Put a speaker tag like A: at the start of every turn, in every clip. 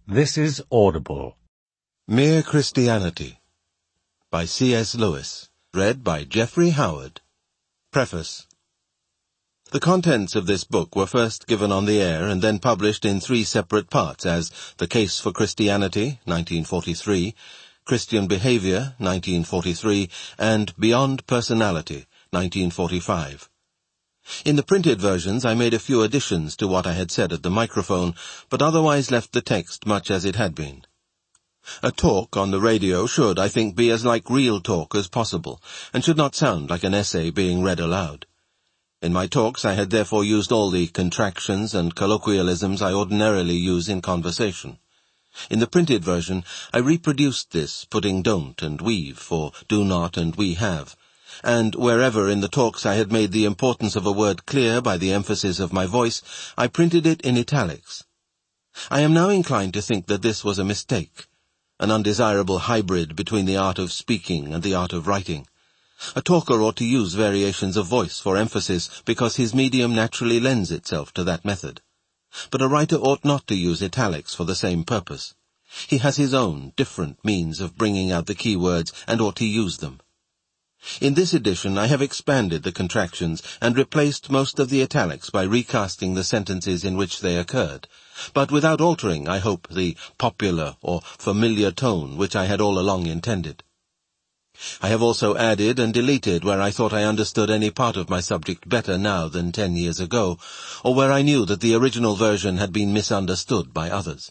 A: This is Audible.
B: Mere Christianity by C.S. Lewis. Read by Geoffrey Howard. Preface. The contents of this book were first given on the air and then published in 3 separate parts as The Case for Christianity, 1943, Christian Behavior, 1943, and Beyond Personality, 1945. In the printed versions I made a few additions to what I had said at the microphone, but otherwise left the text much as it had been. A talk on the radio should, I think, be as like real talk as possible, and should not sound like an essay being read aloud. In my talks I had therefore used all the contractions and colloquialisms I ordinarily use in conversation. In the printed version I reproduced this, putting don't and we've for do not and we have, and wherever in the talks I had made the importance of a word clear by the emphasis of my voice, I printed it in italics. I am now inclined to think that this was a mistake, an undesirable hybrid between the art of speaking and the art of writing. A talker ought to use variations of voice for emphasis because his medium naturally lends itself to that method. But a writer ought not to use italics for the same purpose. He has his own, different means of bringing out the key words and ought to use them. In this edition I have expanded the contractions and replaced most of the italics by recasting the sentences in which they occurred, but without altering, I hope, the popular or familiar tone which I had all along intended. I have also added and deleted where I thought I understood any part of my subject better now than 10 years ago, or where I knew that the original version had been misunderstood by others.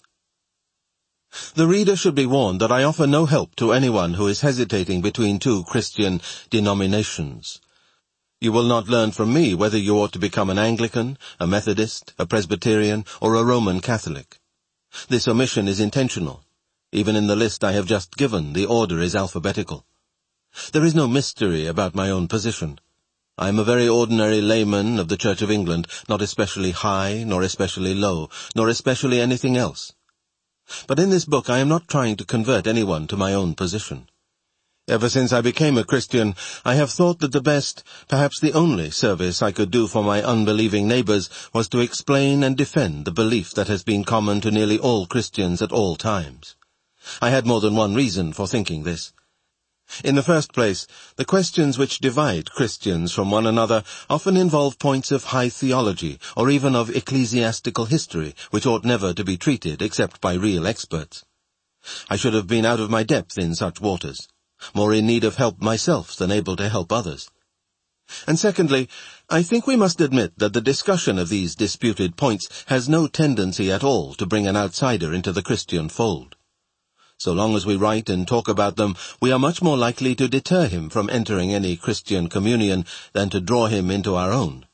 B: The reader should be warned that I offer no help to anyone who is hesitating between 2 Christian denominations. You will not learn from me whether you ought to become an Anglican, a Methodist, a Presbyterian, or a Roman Catholic. This omission is intentional. Even in the list I have just given, the order is alphabetical. There is no mystery about my own position. I am a very ordinary layman of the Church of England, not especially high, nor especially low, nor especially anything else. But in this book I am not trying to convert anyone to my own position. Ever since I became a Christian, I have thought that the best, perhaps the only service I could do for my unbelieving neighbors was to explain and defend the belief that has been common to nearly all Christians at all times. I had more than one reason for thinking this. In the first place, the questions which divide Christians from one another often involve points of high theology or even of ecclesiastical history which ought never to be treated except by real experts. I should have been out of my depth in such waters, more in need of help myself than able to help others. And secondly, I think we must admit that the discussion of these disputed points has no tendency at all to bring an outsider into the Christian fold. So long as we write and talk about them, we are much more likely to deter him from entering any Christian communion than to draw him into our own.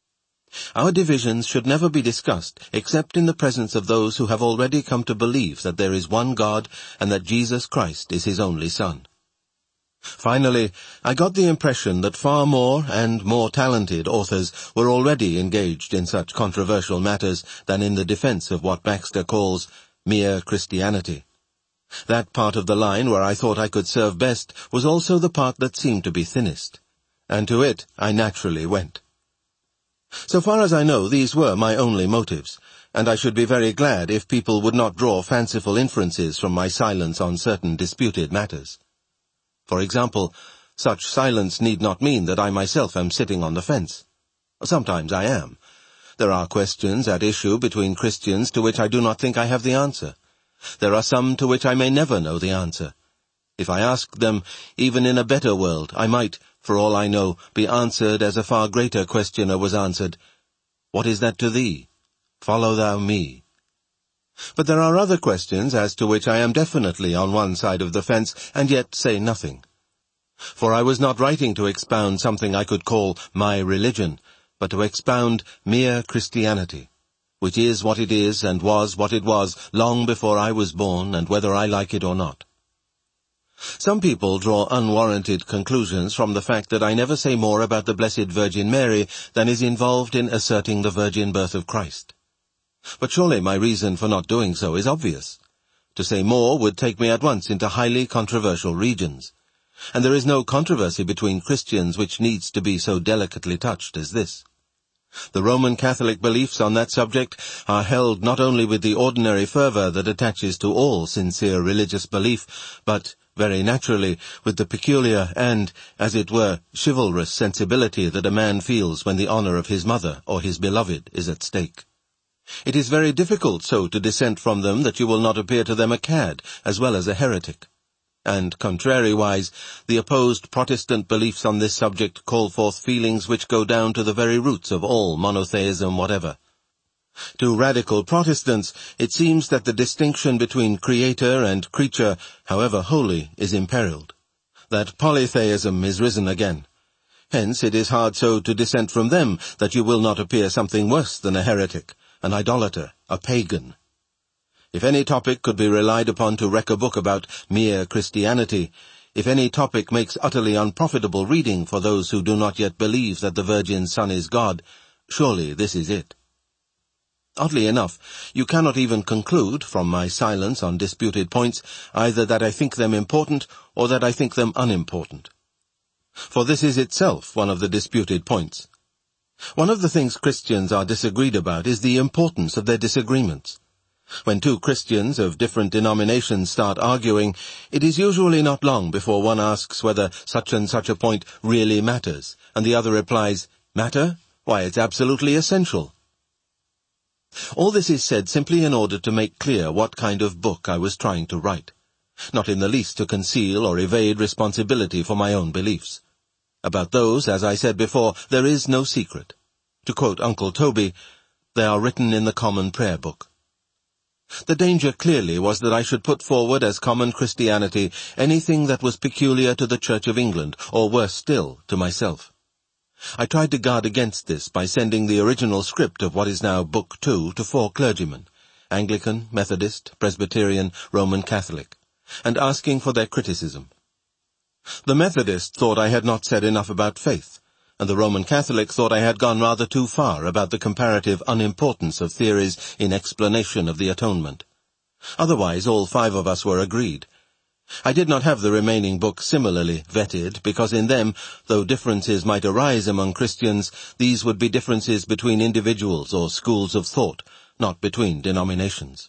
B: Our divisions should never be discussed except in the presence of those who have already come to believe that there is one God and that Jesus Christ is his only Son. Finally, I got the impression that far more and more talented authors were already engaged in such controversial matters than in the defense of what Baxter calls mere Christianity. That part of the line where I thought I could serve best was also the part that seemed to be thinnest, and to it I naturally went. So far as I know, these were my only motives, and I should be very glad if people would not draw fanciful inferences from my silence on certain disputed matters. For example, such silence need not mean that I myself am sitting on the fence. Sometimes I am. There are questions at issue between Christians to which I do not think I have the answer. There are some to which I may never know the answer. If I asked them, even in a better world, I might, for all I know, be answered as a far greater questioner was answered, "What is that to thee? Follow thou me." But there are other questions as to which I am definitely on one side of the fence, and yet say nothing. For I was not writing to expound something I could call my religion, but to expound mere Christianity, which is what it is and was what it was long before I was born, and whether I like it or not. Some people draw unwarranted conclusions from the fact that I never say more about the Blessed Virgin Mary than is involved in asserting the virgin birth of Christ. But surely my reason for not doing so is obvious. To say more would take me at once into highly controversial regions, and there is no controversy between Christians which needs to be so delicately touched as this. The Roman Catholic beliefs on that subject are held not only with the ordinary fervor that attaches to all sincere religious belief, but, very naturally, with the peculiar and, as it were, chivalrous sensibility that a man feels when the honor of his mother or his beloved is at stake. It is very difficult so to dissent from them that you will not appear to them a cad as well as a heretic. And, contrariwise, the opposed Protestant beliefs on this subject call forth feelings which go down to the very roots of all monotheism whatever. To radical Protestants, it seems that the distinction between creator and creature, however holy, is imperiled, that polytheism is risen again. Hence it is hard so to dissent from them that you will not appear something worse than a heretic, an idolater, a pagan. If any topic could be relied upon to wreck a book about mere Christianity, if any topic makes utterly unprofitable reading for those who do not yet believe that the Virgin Son is God, surely this is it. Oddly enough, you cannot even conclude, from my silence on disputed points, either that I think them important or that I think them unimportant. For this is itself one of the disputed points. One of the things Christians are disagreed about is the importance of their disagreements. When two Christians of different denominations start arguing, it is usually not long before one asks whether such and such a point really matters, and the other replies, "Matter? Why, it's absolutely essential." All this is said simply in order to make clear what kind of book I was trying to write, not in the least to conceal or evade responsibility for my own beliefs. About those, as I said before, there is no secret. To quote Uncle Toby, they are written in the common prayer book. The danger clearly was that I should put forward as common Christianity anything that was peculiar to the Church of England, or worse still, to myself. I tried to guard against this by sending the original script of what is now Book 2 to 4 clergymen, Anglican, Methodist, Presbyterian, Roman Catholic, and asking for their criticism. The Methodist thought I had not said enough about faith, and the Roman Catholic thought I had gone rather too far about the comparative unimportance of theories in explanation of the atonement. Otherwise, all 5 of us were agreed. I did not have the remaining books similarly vetted, because in them, though differences might arise among Christians, these would be differences between individuals or schools of thought, not between denominations.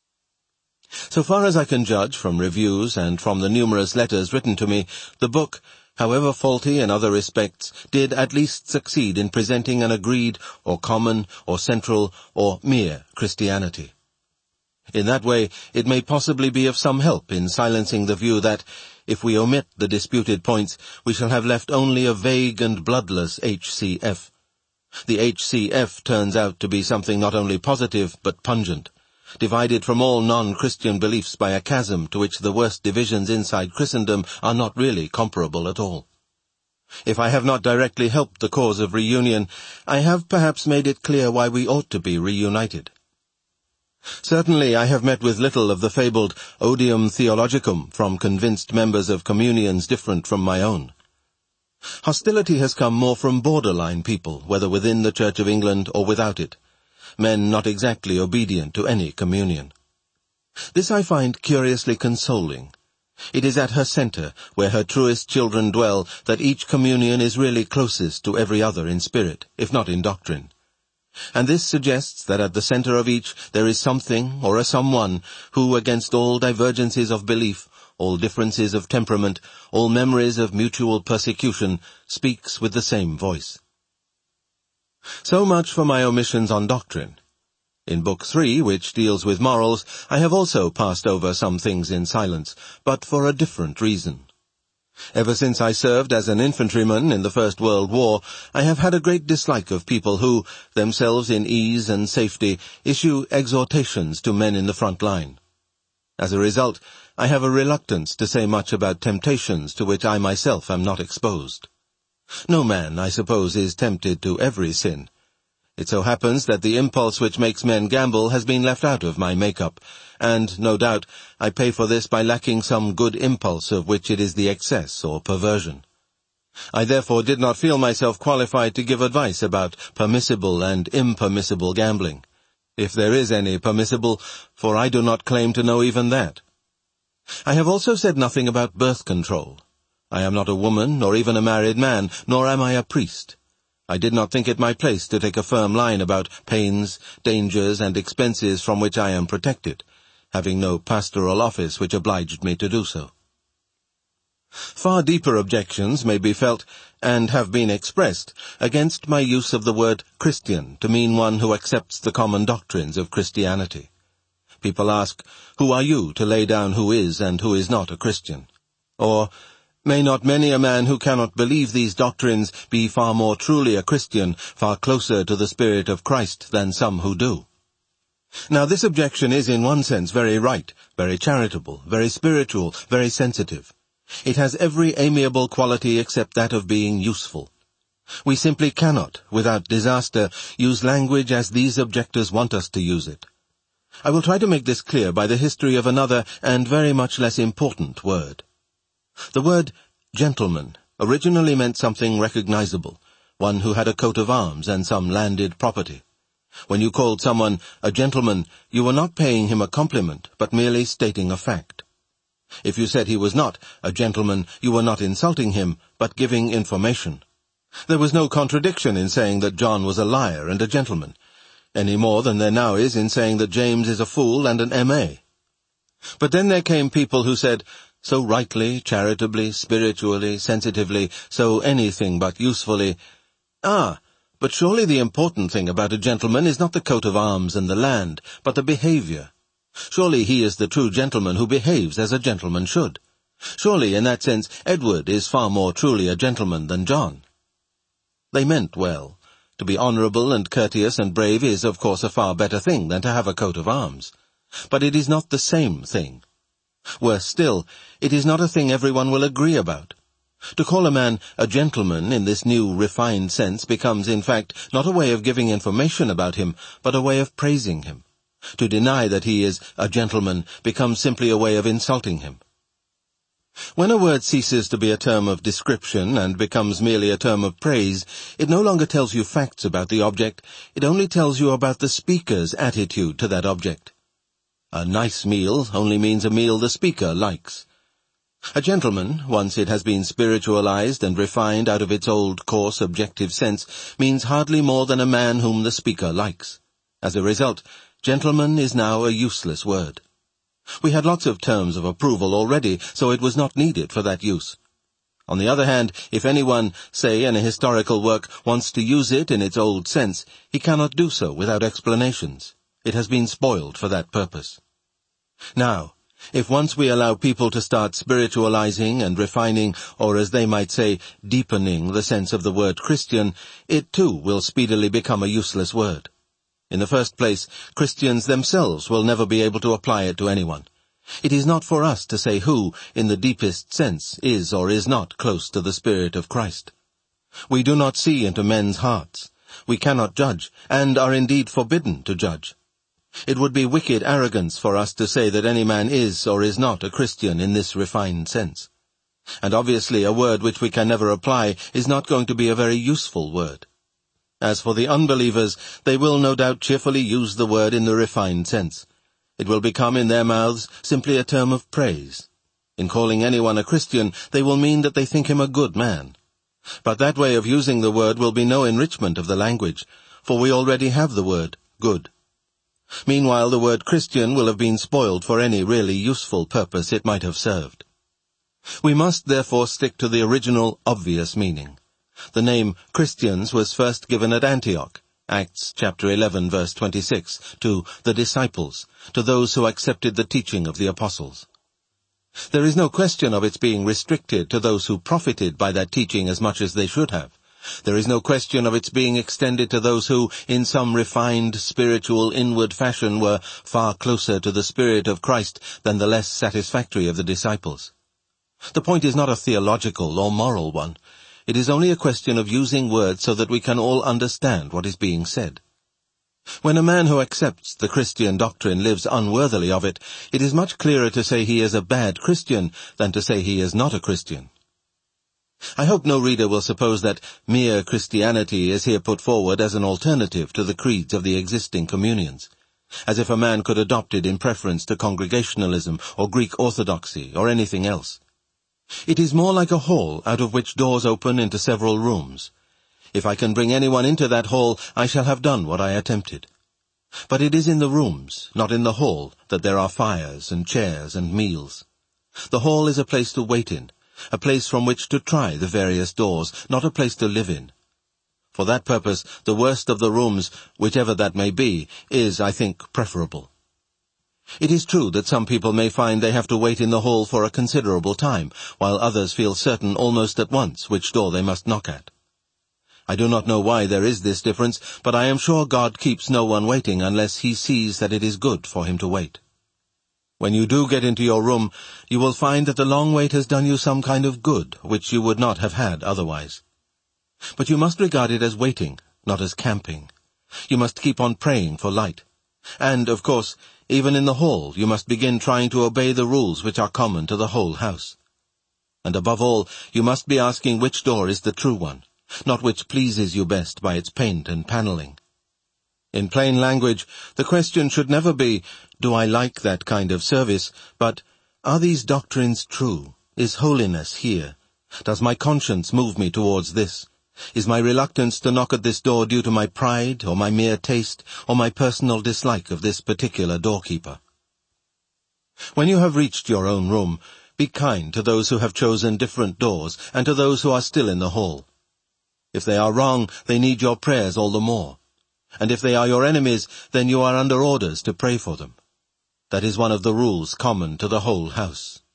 B: So far as I can judge from reviews and from the numerous letters written to me, the book, however faulty in other respects, did at least succeed in presenting an agreed, or common, or central, or mere Christianity. In that way, it may possibly be of some help in silencing the view that, if we omit the disputed points, we shall have left only a vague and bloodless HCF. The HCF turns out to be something not only positive, but pungent, divided from all non-Christian beliefs by a chasm to which the worst divisions inside Christendom are not really comparable at all. If I have not directly helped the cause of reunion, I have perhaps made it clear why we ought to be reunited. Certainly I have met with little of the fabled odium theologicum from convinced members of communions different from my own. Hostility has come more from borderline people, whether within the Church of England or without it, men not exactly obedient to any communion. This I find curiously consoling. It is at her center, where her truest children dwell, that each communion is really closest to every other in spirit, if not in doctrine. And this suggests that at the center of each there is something or a someone who, against all divergences of belief, all differences of temperament, all memories of mutual persecution, speaks with the same voice. So much for my omissions on doctrine. In Book 3, which deals with morals, I have also passed over some things in silence, but for a different reason. Ever since I served as an infantryman in the First World War, I have had a great dislike of people who, themselves in ease and safety, issue exhortations to men in the front line. As a result, I have a reluctance to say much about temptations to which I myself am not exposed. No man, I suppose, is tempted to every sin. It so happens that the impulse which makes men gamble has been left out of my make-up, and, no doubt, I pay for this by lacking some good impulse of which it is the excess or perversion. I therefore did not feel myself qualified to give advice about permissible and impermissible gambling, if there is any permissible, for I do not claim to know even that. I have also said nothing about birth control. I am not a woman, nor even a married man, nor am I a priest. I did not think it my place to take a firm line about pains, dangers, and expenses from which I am protected, having no pastoral office which obliged me to do so. Far deeper objections may be felt, and have been expressed, against my use of the word Christian to mean one who accepts the common doctrines of Christianity. People ask, "Who are you to lay down who is and who is not a Christian?" Or, "May not many a man who cannot believe these doctrines be far more truly a Christian, far closer to the Spirit of Christ than some who do?" Now this objection is in one sense very right, very charitable, very spiritual, very sensitive. It has every amiable quality except that of being useful. We simply cannot, without disaster, use language as these objectors want us to use it. I will try to make this clear by the history of another and very much less important word. The word gentleman originally meant something recognizable, one who had a coat of arms and some landed property. When you called someone a gentleman, you were not paying him a compliment, but merely stating a fact. If you said he was not a gentleman, you were not insulting him, but giving information. There was no contradiction in saying that John was a liar and a gentleman, any more than there now is in saying that James is a fool and an M.A. But then there came people who said, so rightly, charitably, spiritually, sensitively, so anything but usefully, but surely the important thing about a gentleman is not the coat of arms and the land, but the behavior. Surely he is the true gentleman who behaves as a gentleman should. Surely, in that sense, Edward is far more truly a gentleman than John. They meant well. To be honourable and courteous and brave is, of course, a far better thing than to have a coat of arms. But it is not the same thing. Worse still, it is not a thing everyone will agree about. To call a man a gentleman in this new refined sense becomes, in fact, not a way of giving information about him, but a way of praising him. To deny that he is a gentleman becomes simply a way of insulting him. When a word ceases to be a term of description and becomes merely a term of praise, it no longer tells you facts about the object, it only tells you about the speaker's attitude to that object. A nice meal only means a meal the speaker likes. A gentleman, once it has been spiritualized and refined out of its old coarse objective sense, means hardly more than a man whom the speaker likes. As a result, gentleman is now a useless word. We had lots of terms of approval already, so it was not needed for that use. On the other hand, if anyone, say in a historical work, wants to use it in its old sense, he cannot do so without explanations. It has been spoiled for that purpose. Now, if once we allow people to start spiritualizing and refining, or as they might say, deepening the sense of the word Christian, it too will speedily become a useless word. In the first place, Christians themselves will never be able to apply it to anyone. It is not for us to say who, in the deepest sense, is or is not close to the Spirit of Christ. We do not see into men's hearts. We cannot judge, and are indeed forbidden to judge. It would be wicked arrogance for us to say that any man is or is not a Christian in this refined sense. And obviously a word which we can never apply is not going to be a very useful word. As for the unbelievers, they will no doubt cheerfully use the word in the refined sense. It will become in their mouths simply a term of praise. In calling anyone a Christian, they will mean that they think him a good man. But that way of using the word will be no enrichment of the language, for we already have the word good. Meanwhile, the word Christian will have been spoiled for any really useful purpose it might have served. We must therefore stick to the original, obvious meaning. The name Christians was first given at Antioch, Acts chapter 11, verse 26, to the disciples, to those who accepted the teaching of the apostles. There is no question of its being restricted to those who profited by that teaching as much as they should have. There is no question of its being extended to those who, in some refined, spiritual, inward fashion, were far closer to the Spirit of Christ than the less satisfactory of the disciples. The point is not a theological or moral one. It is only a question of using words so that we can all understand what is being said. When a man who accepts the Christian doctrine lives unworthily of it, it is much clearer to say he is a bad Christian than to say he is not a Christian. I hope no reader will suppose that mere Christianity is here put forward as an alternative to the creeds of the existing communions, as if a man could adopt it in preference to Congregationalism or Greek Orthodoxy or anything else. It is more like a hall out of which doors open into several rooms. If I can bring anyone into that hall, I shall have done what I attempted. But it is in the rooms, not in the hall, that there are fires and chairs and meals. The hall is a place to wait in, a place from which to try the various doors, not a place to live in. For that purpose, the worst of the rooms, whichever that may be, is, I think, preferable. It is true that some people may find they have to wait in the hall for a considerable time, while others feel certain almost at once which door they must knock at. I do not know why there is this difference, but I am sure God keeps no one waiting unless he sees that it is good for him to wait. When you do get into your room, you will find that the long wait has done you some kind of good, which you would not have had otherwise. But you must regard it as waiting, not as camping. You must keep on praying for light. And, of course, even in the hall you must begin trying to obey the rules which are common to the whole house. And above all, you must be asking which door is the true one, not which pleases you best by its paint and panelling. In plain language, the question should never be, do I like that kind of service, but, are these doctrines true? Is holiness here? Does my conscience move me towards this? Is my reluctance to knock at this door due to my pride, or my mere taste, or my personal dislike of this particular doorkeeper? When you have reached your own room, be kind to those who have chosen different doors, and to those who are still in the hall. If they are wrong, they need your prayers all the more. And if they are your enemies, then you are under orders to pray for them. That is one of the rules common to the whole house.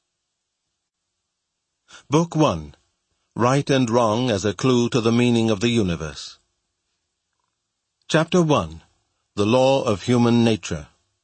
B: Book 1. Right and Wrong as a Clue to the Meaning of the Universe. Chapter 1. The Law of Human Nature.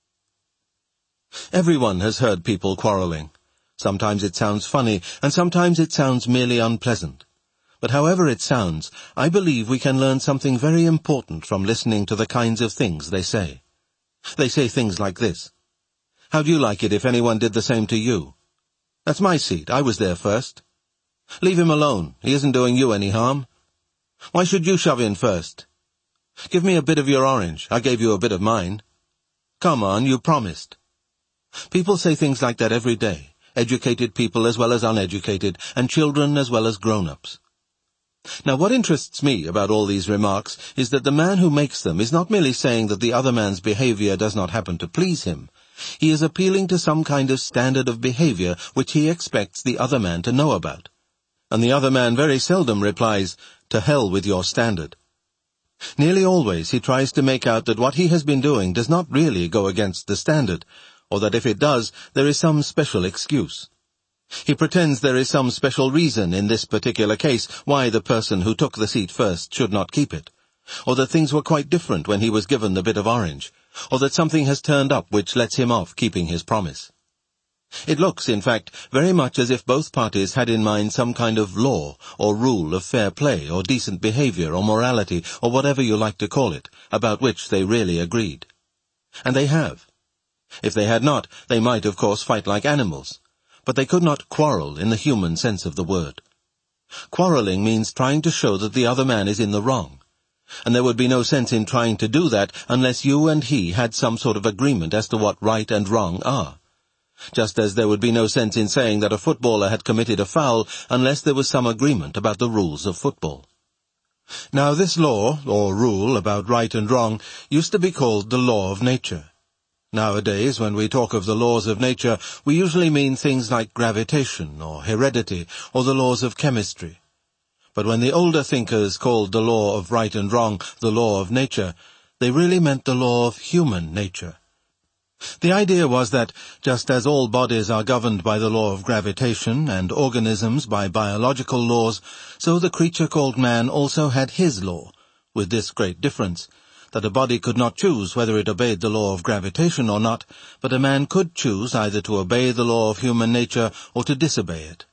B: Everyone has heard people quarreling. Sometimes it sounds funny, and sometimes it sounds merely unpleasant. But however it sounds, I believe we can learn something very important from listening to the kinds of things they say. They say things like this. How'd you like it if anyone did the same to you? That's my seat. I was there first. Leave him alone. He isn't doing you any harm. Why should you shove in first? Give me a bit of your orange. I gave you a bit of mine. Come on, you promised. People say things like that every day. Educated people as well as uneducated, and children as well as grown-ups. Now, what interests me about all these remarks is that the man who makes them is not merely saying that the other man's behavior does not happen to please him. He is appealing to some kind of standard of behavior which he expects the other man to know about. And the other man very seldom replies, "To hell with your standard." Nearly always he tries to make out that what he has been doing does not really go against the standard, or that if it does, there is some special excuse. He pretends there is some special reason in this particular case why the person who took the seat first should not keep it, or that things were quite different when he was given the bit of orange, or that something has turned up which lets him off keeping his promise. It looks, in fact, very much as if both parties had in mind some kind of law or rule of fair play or decent behavior or morality or whatever you like to call it, about which they really agreed. And they have. If they had not, they might, of course, fight like animals. But they could not quarrel in the human sense of the word. Quarreling means trying to show that the other man is in the wrong. And there would be no sense in trying to do that unless you and he had some sort of agreement as to what right and wrong are. Just as there would be no sense in saying that a footballer had committed a foul unless there was some agreement about the rules of football. Now this law, or rule, about right and wrong, used to be called the law of nature. Nowadays, when we talk of the laws of nature, we usually mean things like gravitation, or heredity, or the laws of chemistry. But when the older thinkers called the law of right and wrong the law of nature, they really meant the law of human nature. The idea was that, just as all bodies are governed by the law of gravitation and organisms by biological laws, so the creature called man also had his law, with this great difference, that a body could not choose whether it obeyed the law of gravitation or not, but a man could choose either to obey the law of human nature or to disobey it.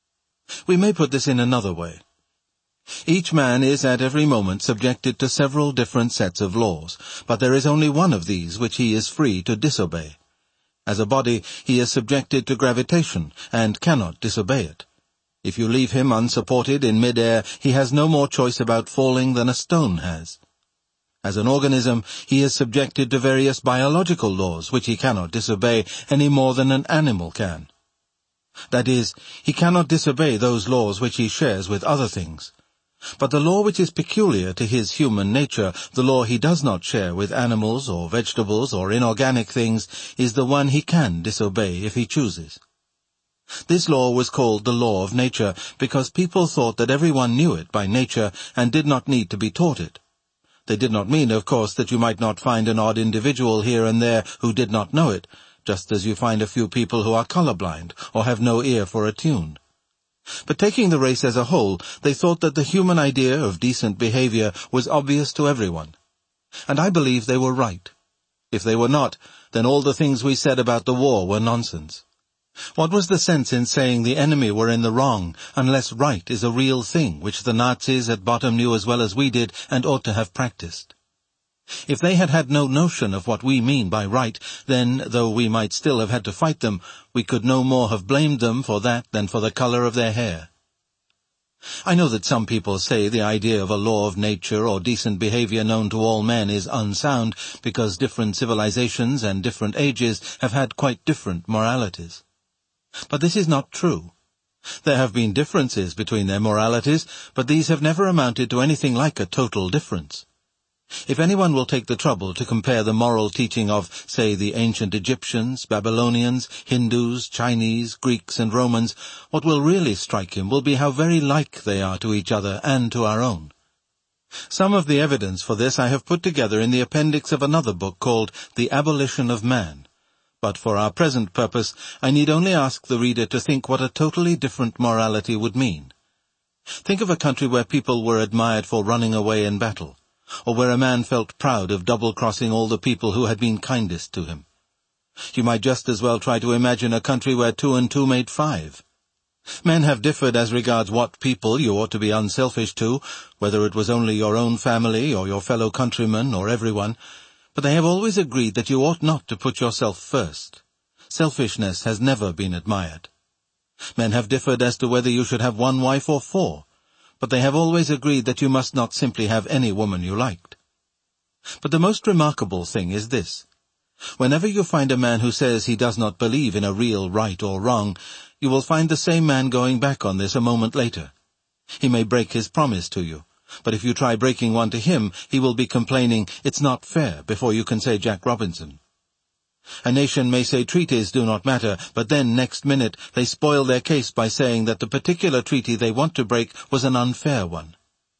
B: We may put this in another way. Each man is at every moment subjected to several different sets of laws, but there is only one of these which he is free to disobey. As a body, he is subjected to gravitation, and cannot disobey it. If you leave him unsupported in mid-air, he has no more choice about falling than a stone has. As an organism, he is subjected to various biological laws which he cannot disobey any more than an animal can. That is, he cannot disobey those laws which he shares with other things. But the law which is peculiar to his human nature, the law he does not share with animals or vegetables or inorganic things, is the one he can disobey if he chooses. This law was called the law of nature because people thought that everyone knew it by nature and did not need to be taught it. They did not mean, of course, that you might not find an odd individual here and there who did not know it, just as you find a few people who are colorblind or have no ear for a tune. But taking the race as a whole, they thought that the human idea of decent behavior was obvious to everyone. And I believe they were right. If they were not, then all the things we said about the war were nonsense. What was the sense in saying the enemy were in the wrong, unless right is a real thing, which the Nazis at bottom knew as well as we did and ought to have practiced? If they had had no notion of what we mean by right, then, though we might still have had to fight them, we could no more have blamed them for that than for the color of their hair. I know that some people say the idea of a law of nature or decent behavior known to all men is unsound, because different civilizations and different ages have had quite different moralities. But this is not true. There have been differences between their moralities, but these have never amounted to anything like a total difference. If anyone will take the trouble to compare the moral teaching of, say, the ancient Egyptians, Babylonians, Hindus, Chinese, Greeks, and Romans, what will really strike him will be how very like they are to each other and to our own. Some of the evidence for this I have put together in the appendix of another book called The Abolition of Man. But for our present purpose, I need only ask the reader to think what a totally different morality would mean. Think of a country where people were admired for running away in battle, or where a man felt proud of double-crossing all the people who had been kindest to him. You might just as well try to imagine a country where 2 and 2 made 5. Men have differed as regards what people you ought to be unselfish to, whether it was only your own family or your fellow countrymen or everyone, but they have always agreed that you ought not to put yourself first. Selfishness has never been admired. Men have differed as to whether you should have 1 wife or 4, but they have always agreed that you must not simply have any woman you liked. But the most remarkable thing is this. Whenever you find a man who says he does not believe in a real right or wrong, you will find the same man going back on this a moment later. He may break his promise to you, but if you try breaking one to him, he will be complaining, "It's not fair," before you can say Jack Robinson. A nation may say treaties do not matter, but then, next minute, they spoil their case by saying that the particular treaty they want to break was an unfair one.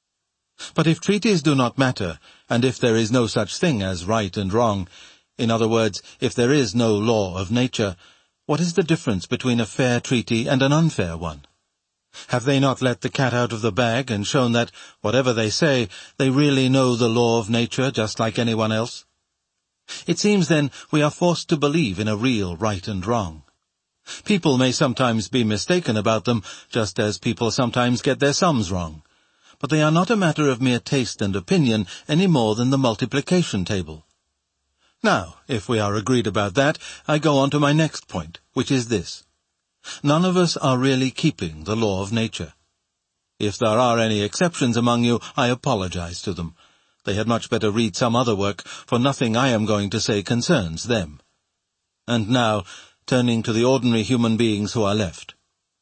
B: But if treaties do not matter, and if there is no such thing as right and wrong, in other words, if there is no law of nature, what is the difference between a fair treaty and an unfair one? Have they not let the cat out of the bag and shown that, whatever they say, they really know the law of nature just like anyone else? It seems, then, we are forced to believe in a real right and wrong. People may sometimes be mistaken about them, just as people sometimes get their sums wrong. But they are not a matter of mere taste and opinion any more than the multiplication table. Now, if we are agreed about that, I go on to my next point, which is this. None of us are really keeping the law of nature. If there are any exceptions among you, I apologize to them. They had much better read some other work, for nothing I am going to say concerns them. And now, turning to the ordinary human beings who are left.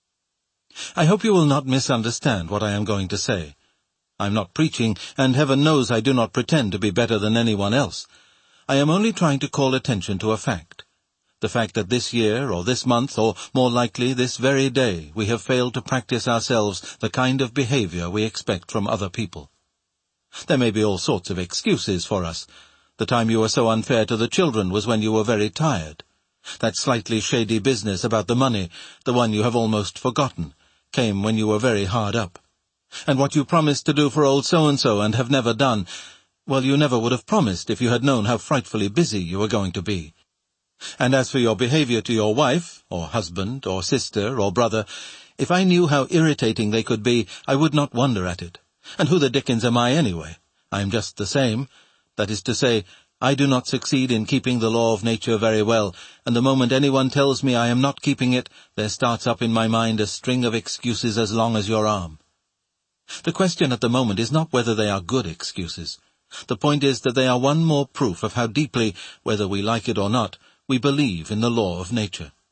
B: I hope you will not misunderstand what I am going to say. I am not preaching, and heaven knows I do not pretend to be better than anyone else. I am only trying to call attention to a fact. The fact that this year, or this month, or more likely this very day, we have failed to practice ourselves the kind of behavior we expect from other people. There may be all sorts of excuses for us. The time you were so unfair to the children was when you were very tired. That slightly shady business about the money, the one you have almost forgotten, came when you were very hard up. And what you promised to do for old so-and-so and have never done, well, you never would have promised if you had known how frightfully busy you were going to be. And as for your behavior to your wife, or husband, or sister, or brother, if I knew how irritating they could be, I would not wonder at it. And who the dickens am I anyway? I am just the same. That is to say, I do not succeed in keeping the law of nature very well, and the moment anyone tells me I am not keeping it, there starts up in my mind a string of excuses as long as your arm. The question at the moment is not whether they are good excuses. The point is that they are one more proof of how deeply, whether we like it or not, we believe in the law of nature.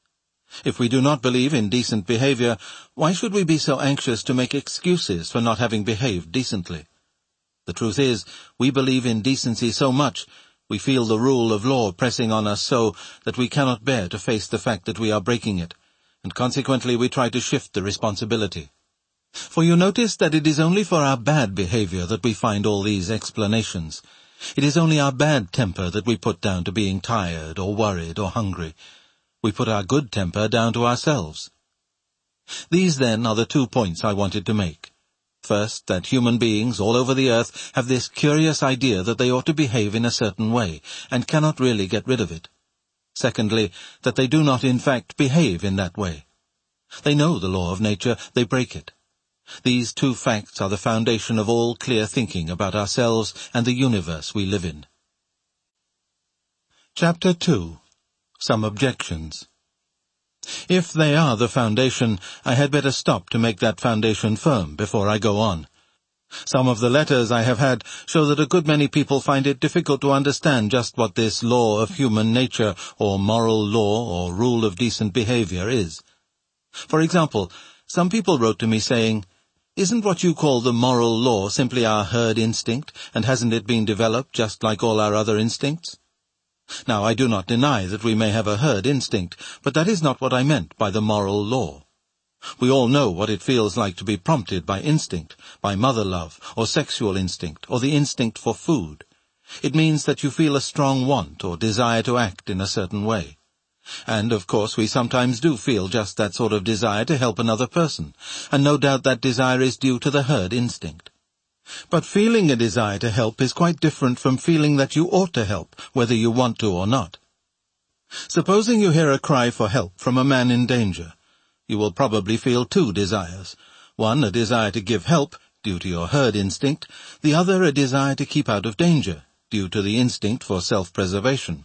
B: If we do not believe in decent behavior, why should we be so anxious to make excuses for not having behaved decently? The truth is, we believe in decency so much, we feel the rule of law pressing on us so that we cannot bear to face the fact that we are breaking it, and consequently we try to shift the responsibility. For you notice that it is only for our bad behavior that we find all these explanations. It is only our bad temper that we put down to being tired or worried or hungry. We put our good temper down to ourselves. These, then, are the 2 points I wanted to make. First, that human beings all over the earth have this curious idea that they ought to behave in a certain way, and cannot really get rid of it. Secondly, that they do not in fact behave in that way. They know the law of nature, they break it. These 2 facts are the foundation of all clear thinking about ourselves and the universe we live in. Chapter 2. Some Objections. If they are the foundation, I had better stop to make that foundation firm before I go on. Some of the letters I have had show that a good many people find it difficult to understand just what this law of human nature, or moral law, or rule of decent behavior is. For example, some people wrote to me saying, "Isn't what you call the moral law simply our herd instinct, and hasn't it been developed just like all our other instincts?" Now, I do not deny that we may have a herd instinct, but that is not what I meant by the moral law. We all know what it feels like to be prompted by instinct, by mother love, or sexual instinct, or the instinct for food. It means that you feel a strong want or desire to act in a certain way. And, of course, we sometimes do feel just that sort of desire to help another person, and no doubt that desire is due to the herd instinct. But feeling a desire to help is quite different from feeling that you ought to help, whether you want to or not. Supposing you hear a cry for help from a man in danger, you will probably feel 2 desires. One, a desire to give help, due to your herd instinct, the other a desire to keep out of danger, due to the instinct for self-preservation.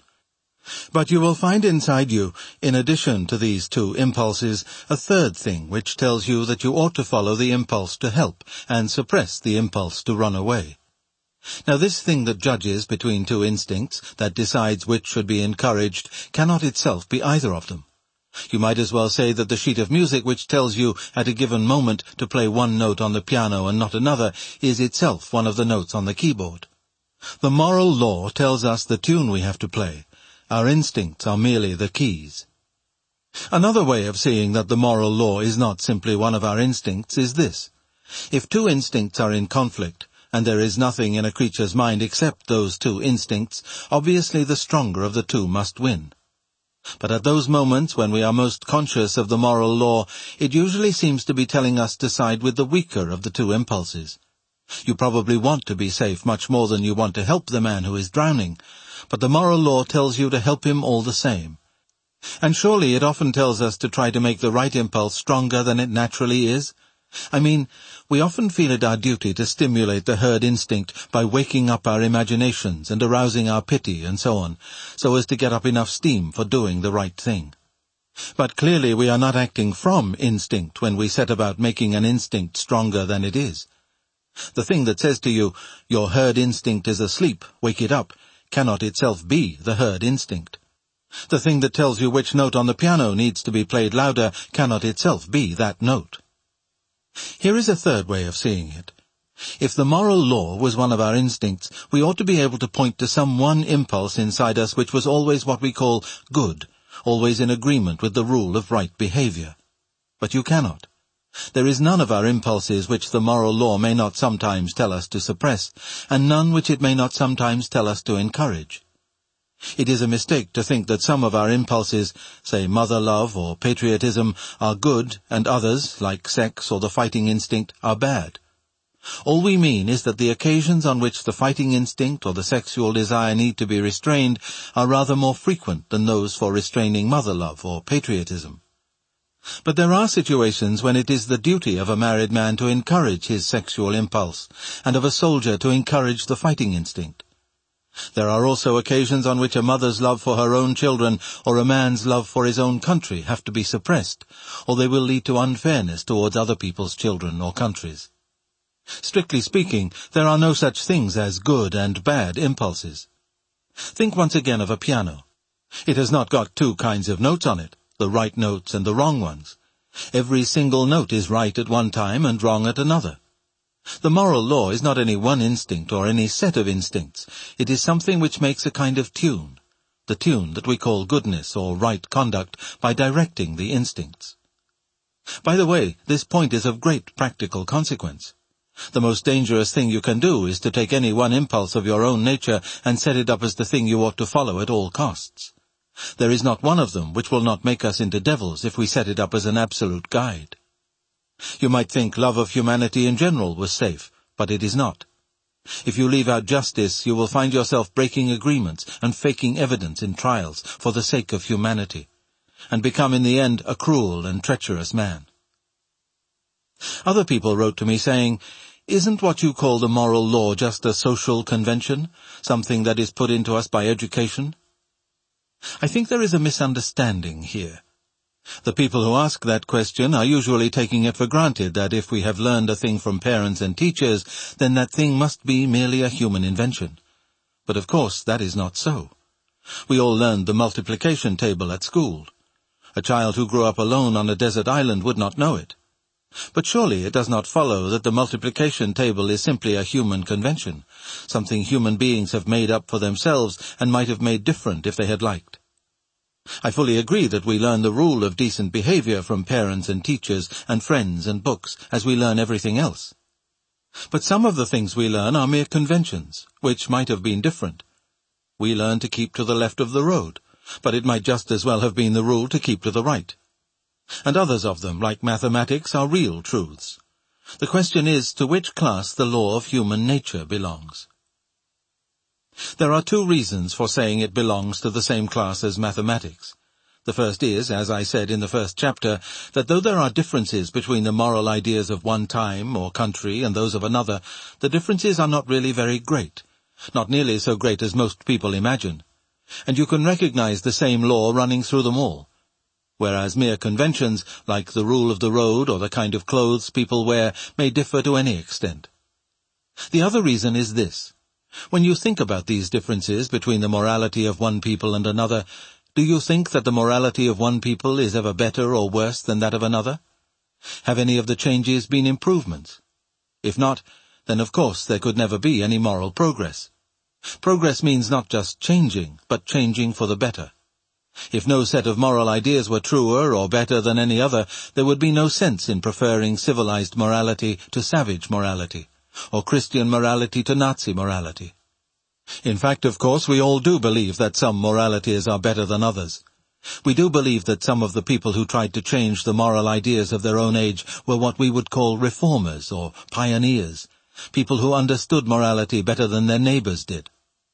B: But you will find inside you, in addition to these 2 impulses, a third thing which tells you that you ought to follow the impulse to help and suppress the impulse to run away. Now this thing that judges between 2 instincts, that decides which should be encouraged, cannot itself be either of them. You might as well say that the sheet of music which tells you at a given moment to play one note on the piano and not another is itself one of the notes on the keyboard. The moral law tells us the tune we have to play. Our instincts are merely the keys. Another way of seeing that the moral law is not simply one of our instincts is this. If 2 instincts are in conflict, and there is nothing in a creature's mind except those 2 instincts, obviously the stronger of the 2 must win. But at those moments when we are most conscious of the moral law, it usually seems to be telling us to side with the weaker of the 2 impulses. You probably want to be safe much more than you want to help the man who is drowning, but the moral law tells you to help him all the same. And surely it often tells us to try to make the right impulse stronger than it naturally is. I mean, we often feel it our duty to stimulate the herd instinct by waking up our imaginations and arousing our pity and so on, so as to get up enough steam for doing the right thing. But clearly we are not acting from instinct when we set about making an instinct stronger than it is. The thing that says to you, "Your herd instinct is asleep, wake it up," cannot itself be the herd instinct. The thing that tells you which note on the piano needs to be played louder cannot itself be that note. Here is a third way of seeing it. If the moral law was one of our instincts, we ought to be able to point to some one impulse inside us which was always what we call good, always in agreement with the rule of right behavior. But you cannot. There is none of our impulses which the moral law may not sometimes tell us to suppress, and none which it may not sometimes tell us to encourage. It is a mistake to think that some of our impulses, say mother love or patriotism, are good, and others, like sex or the fighting instinct, are bad. All we mean is that the occasions on which the fighting instinct or the sexual desire need to be restrained are rather more frequent than those for restraining mother love or patriotism. But there are situations when it is the duty of a married man to encourage his sexual impulse, and of a soldier to encourage the fighting instinct. There are also occasions on which a mother's love for her own children or a man's love for his own country have to be suppressed, or they will lead to unfairness towards other people's children or countries. Strictly speaking, there are no such things as good and bad impulses. Think once again of a piano. It has not got two kinds of notes on it. the right notes and the wrong ones. Every single note is right at one time and wrong at another. The moral law is not any one instinct or any set of instincts. It is something which makes a kind of tune, the tune that we call goodness or right conduct, by directing the instincts. By the way, this point is of great practical consequence. The most dangerous thing you can do is to take any one impulse of your own nature and set it up as the thing you ought to follow at all costs. There is not one of them which will not make us into devils if we set it up as an absolute guide. You might think love of humanity in general was safe, but it is not. If you leave out justice, you will find yourself breaking agreements and faking evidence in trials for the sake of humanity, and become in the end a cruel and treacherous man. Other people wrote to me saying, "Isn't what you call the moral law just a social convention, something that is put into us by education?" I think there is a misunderstanding here. The people who ask that question are usually taking it for granted that if we have learned a thing from parents and teachers, then that thing must be merely a human invention. But of course that is not so. We all learned the multiplication table at school. A child who grew up alone on a desert island would not know it. But surely it does not follow that the multiplication table is simply a human convention, something human beings have made up for themselves and might have made different if they had liked. I fully agree that we learn the rule of decent behavior from parents and teachers and friends and books, as we learn everything else. But some of the things we learn are mere conventions, which might have been different. We learn to keep to the left of the road, but it might just as well have been the rule to keep to the right. And others of them, like mathematics, are real truths. The question is to which class the law of human nature belongs. There are two reasons for saying it belongs to the same class as mathematics. The first is, as I said in the first chapter, that though there are differences between the moral ideas of one time or country and those of another, the differences are not really very great, not nearly so great as most people imagine, and you can recognize the same law running through them all. Whereas mere conventions, like the rule of the road or the kind of clothes people wear, may differ to any extent. The other reason is this. When you think about these differences between the morality of one people and another, do you think that the morality of one people is ever better or worse than that of another? Have any of the changes been improvements? If not, then of course there could never be any moral progress. Progress means not just changing, but changing for the better. If no set of moral ideas were truer or better than any other, there would be no sense in preferring civilized morality to savage morality, or Christian morality to Nazi morality. In fact, of course, we all do believe that some moralities are better than others. We do believe that some of the people who tried to change the moral ideas of their own age were what we would call reformers or pioneers, people who understood morality better than their neighbors did.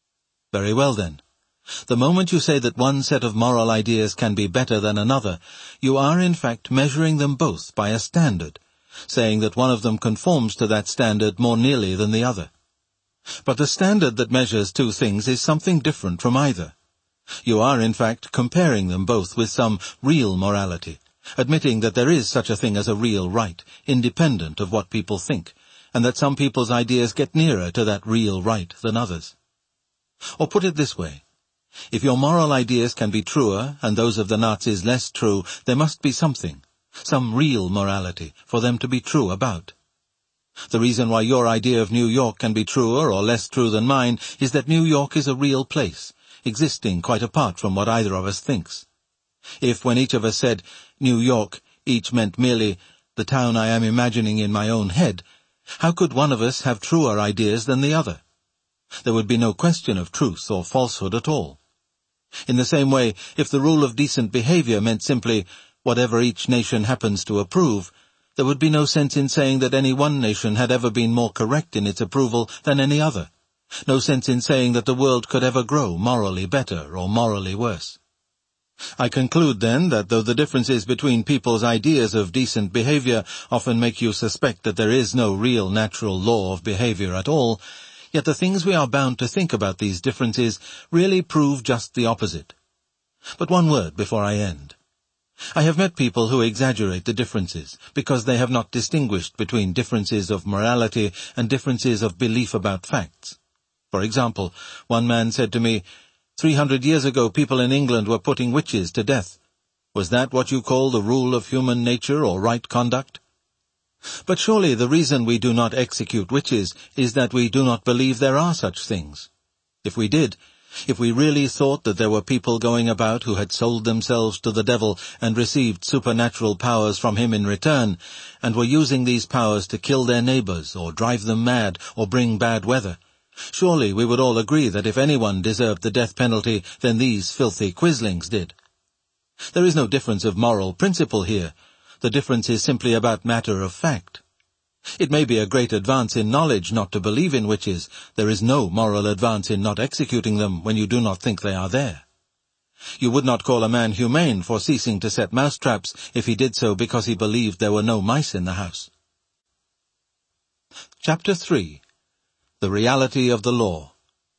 B: Very well then. The moment you say that one set of moral ideas can be better than another, you are in fact measuring them both by a standard, saying that one of them conforms to that standard more nearly than the other. But the standard that measures two things is something different from either. You are in fact comparing them both with some real morality, admitting that there is such a thing as a real right, independent of what people think, and that some people's ideas get nearer to that real right than others. Or put it this way. If your moral ideas can be truer and those of the Nazis less true, there must be something, some real morality, for them to be true about. The reason why your idea of New York can be truer or less true than mine is that New York is a real place, existing quite apart from what either of us thinks. If, when each of us said New York, each meant merely the town I am imagining in my own head, how could one of us have truer ideas than the other? There would be no question of truth or falsehood at all. In the same way, if the rule of decent behavior meant simply whatever each nation happens to approve, there would be no sense in saying that any one nation had ever been more correct in its approval than any other. No sense in saying that the world could ever grow morally better or morally worse. I conclude then that though the differences between people's ideas of decent behavior often make you suspect that there is no real natural law of behavior at all, yet the things we are bound to think about these differences really prove just the opposite. But one word before I end. I have met people who exaggerate the differences because they have not distinguished between differences of morality and differences of belief about facts. For example, one man said to me, 300 years ago people in England were putting witches to death. Was that what you call the rule of human nature or right conduct? But surely the reason we do not execute witches is that we do not believe there are such things. If we did, if we really thought that there were people going about who had sold themselves to the devil and received supernatural powers from him in return, and were using these powers to kill their neighbors, or drive them mad, or bring bad weather, surely we would all agree that if anyone deserved the death penalty, then these filthy quislings did. There is no difference of moral principle here. The difference is simply about matter of fact. It may be a great advance in knowledge not to believe in witches. There is no moral advance in not executing them when you do not think they are there. You would not call a man humane for ceasing to set mousetraps if he did so because he believed there were no mice in the house. Chapter 3. The Reality of the Law.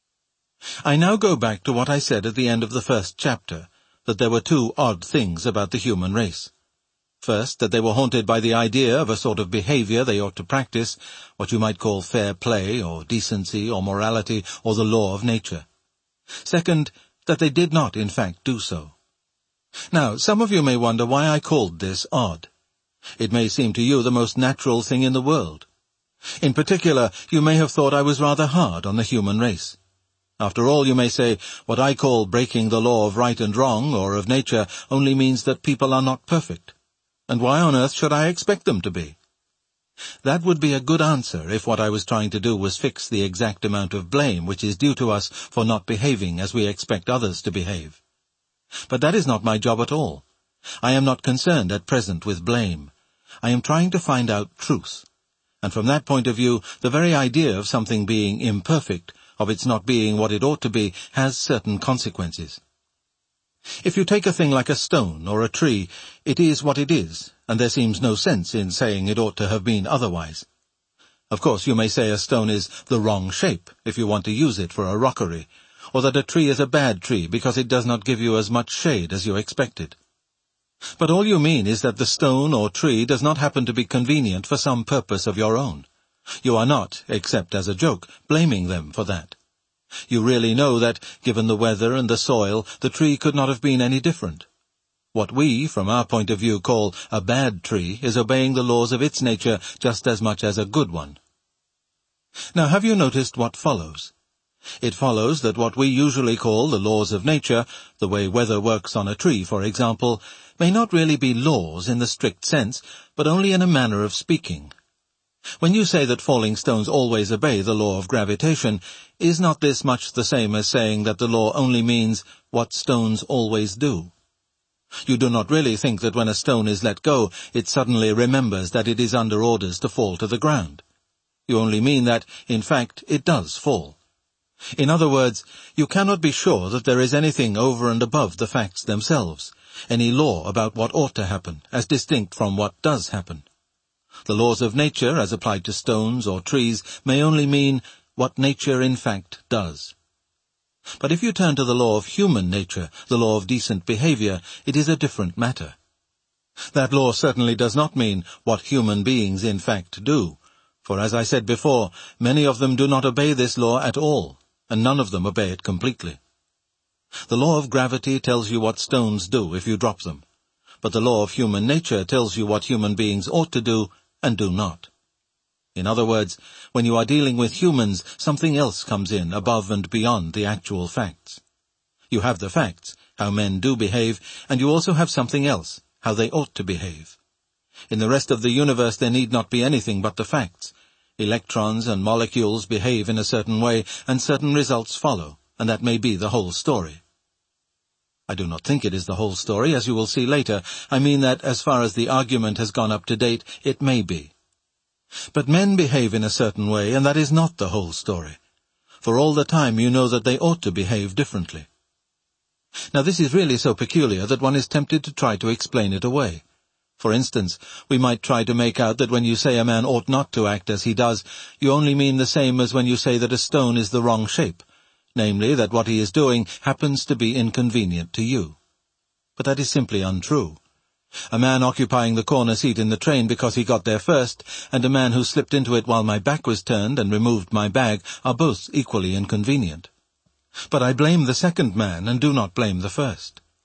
B: I now go back to what I said at the end of the first chapter, that there were two odd things about the human race. First, that they were haunted by the idea of a sort of behavior they ought to practice, what you might call fair play, or decency, or morality, or the law of nature. Second, that they did not, in fact, do so. Now, some of you may wonder why I called this odd. It may seem to you the most natural thing in the world. In particular, you may have thought I was rather hard on the human race. After all, you may say, what I call breaking the law of right and wrong, or of nature, only means that people are not perfect. And why on earth should I expect them to be? That would be a good answer if what I was trying to do was fix the exact amount of blame which is due to us for not behaving as we expect others to behave. But that is not my job at all. I am not concerned at present with blame. I am trying to find out truth. And from that point of view, the very idea of something being imperfect, of its not being what it ought to be, has certain consequences. If you take a thing like a stone or a tree, it is what it is, and there seems no sense in saying it ought to have been otherwise. Of course, you may say a stone is the wrong shape if you want to use it for a rockery, or that a tree is a bad tree because it does not give you as much shade as you expected. But all you mean is that the stone or tree does not happen to be convenient for some purpose of your own. You are not, except as a joke, blaming them for that. You really know that, given the weather and the soil, the tree could not have been any different. What we, from our point of view, call a bad tree is obeying the laws of its nature just as much as a good one. Now, have you noticed what follows? It follows that what we usually call the laws of nature, the way weather works on a tree, for example, may not really be laws in the strict sense, but only in a manner of speaking. When you say that falling stones always obey the law of gravitation, is not this much the same as saying that the law only means what stones always do? You do not really think that when a stone is let go, it suddenly remembers that it is under orders to fall to the ground. You only mean that, in fact, it does fall. In other words, you cannot be sure that there is anything over and above the facts themselves, any law about what ought to happen, as distinct from what does happen. The laws of nature, as applied to stones or trees, may only mean what nature in fact does. But if you turn to the law of human nature, the law of decent behavior, it is a different matter. That law certainly does not mean what human beings in fact do, for as I said before, many of them do not obey this law at all, and none of them obey it completely. The law of gravity tells you what stones do if you drop them, but the law of human nature tells you what human beings ought to do and do not. In other words, when you are dealing with humans, something else comes in above and beyond the actual facts. You have the facts, how men do behave, and you also have something else, how they ought to behave. In the rest of the universe there need not be anything but the facts. Electrons and molecules behave in a certain way, and certain results follow, and that may be the whole story. I do not think it is the whole story, as you will see later. I mean that, as far as the argument has gone up to date, it may be. But men behave in a certain way, and that is not the whole story. For all the time you know that they ought to behave differently. Now this is really so peculiar that one is tempted to try to explain it away. For instance, we might try to make out that when you say a man ought not to act as he does, you only mean the same as when you say that a stone is the wrong shape, namely that what he is doing happens to be inconvenient to you. But that is simply untrue. A man occupying the corner seat in the train because he got there first, and a man who slipped into it while my back was turned and removed my bag are both equally inconvenient. But I blame the second man and do not blame the first.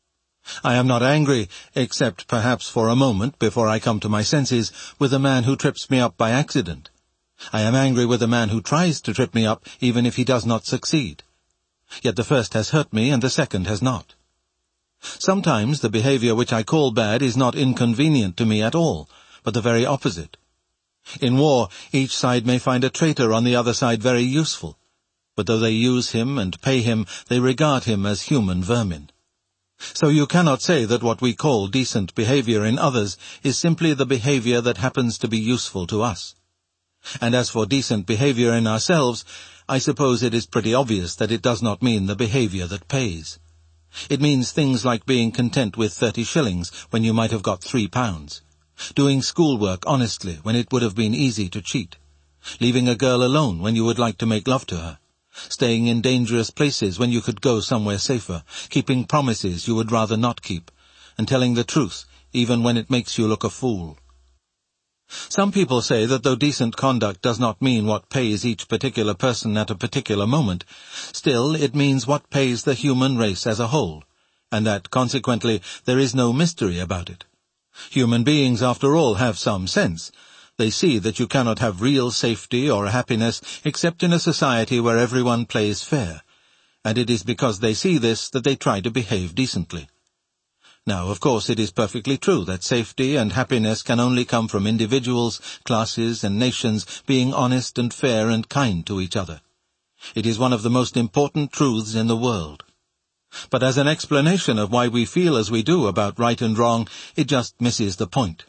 A: I am not angry, except perhaps for a moment before I come to my senses, with a man who trips me up by accident. I am angry with a man who tries to trip me up, even if he does not succeed. Yet the first has hurt me, and the second has not. Sometimes the behavior which I call bad is not inconvenient to me at all, but the very opposite. In war, each side may find a traitor on the other side very useful, but though they use him and pay him, they regard him as human vermin. So you cannot say that what we call decent behavior in others is simply the behavior that happens to be useful to us. And as for decent behavior in ourselves, I suppose it is pretty obvious that it does not mean the behavior that pays. It means things like being content with 30 shillings when you might have got £3, doing schoolwork honestly when it would have been easy to cheat, leaving a girl alone when you would like to make love to her, staying in dangerous places when you could go somewhere safer, keeping promises you would rather not keep, and telling the truth even when it makes you look a fool. Some people say that though decent conduct does not mean what pays each particular person at a particular moment, still it means what pays the human race as a whole, and that, consequently, there is no mystery about it. Human beings, after all, have some sense. They see that you cannot have real safety or happiness except in a society where everyone plays fair, and it is because they see this that they try to behave decently. Now, of course, it is perfectly true that safety and happiness can only come from individuals, classes, and nations being honest and fair and kind to each other. It is one of the most important truths in the world. But as an explanation of why we feel as we do about right and wrong, it just misses the point.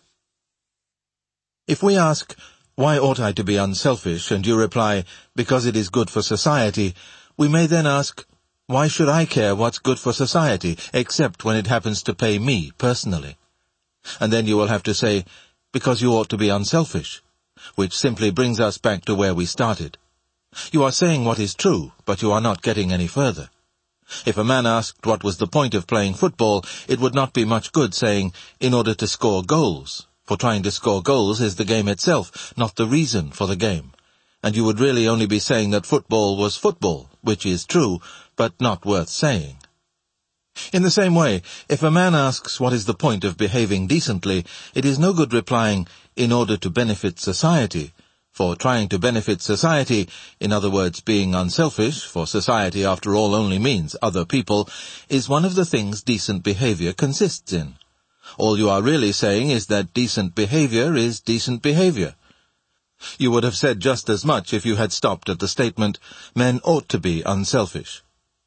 A: If we ask, "Why ought I to be unselfish?" and you reply, "Because it is good for society," we may then ask, "Why should I care what's good for society, except when it happens to pay me personally?" And then you will have to say, "Because you ought to be unselfish," which simply brings us back to where we started. You are saying what is true, but you are not getting any further. If a man asked what was the point of playing football, it would not be much good saying, "In order to score goals," for trying to score goals is the game itself, not the reason for the game. And you would really only be saying that football was football, which is true, but not worth saying. In the same way, if a man asks what is the point of behaving decently, it is no good replying, "In order to benefit society," for trying to benefit society, in other words being unselfish, for society after all only means other people, is one of the things decent behavior consists in. All you are really saying is that decent behavior is decent behavior. You would have said just as much if you had stopped at the statement, "Men ought to be unselfish."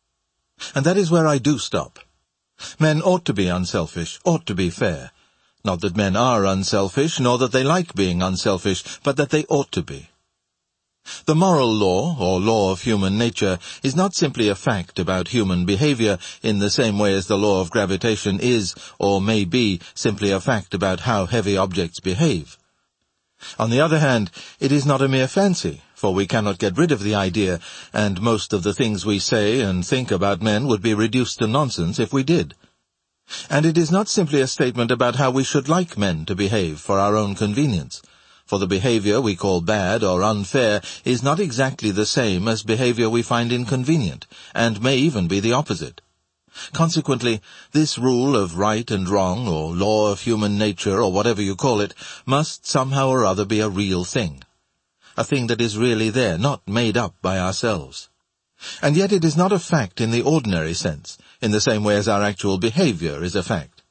A: And that is where I do stop. Men ought to be unselfish, ought to be fair. Not that men are unselfish, nor that they like being unselfish, but that they ought to be. The moral law, or law of human nature, is not simply a fact about human behavior in the same way as the law of gravitation is, or may be, simply a fact about how heavy objects behave. On the other hand, it is not a mere fancy, for we cannot get rid of the idea, and most of the things we say and think about men would be reduced to nonsense if we did. And it is not simply a statement about how we should like men to behave for our own convenience, for the behavior we call bad or unfair is not exactly the same as behavior we find inconvenient, and may even be the opposite. Consequently, this rule of right and wrong, or law of human nature, or whatever you call it, must somehow or other be a real thing. A thing that is really there, not made up by ourselves. And yet it is not a fact in the ordinary sense, in the same way as our actual behavior is a fact.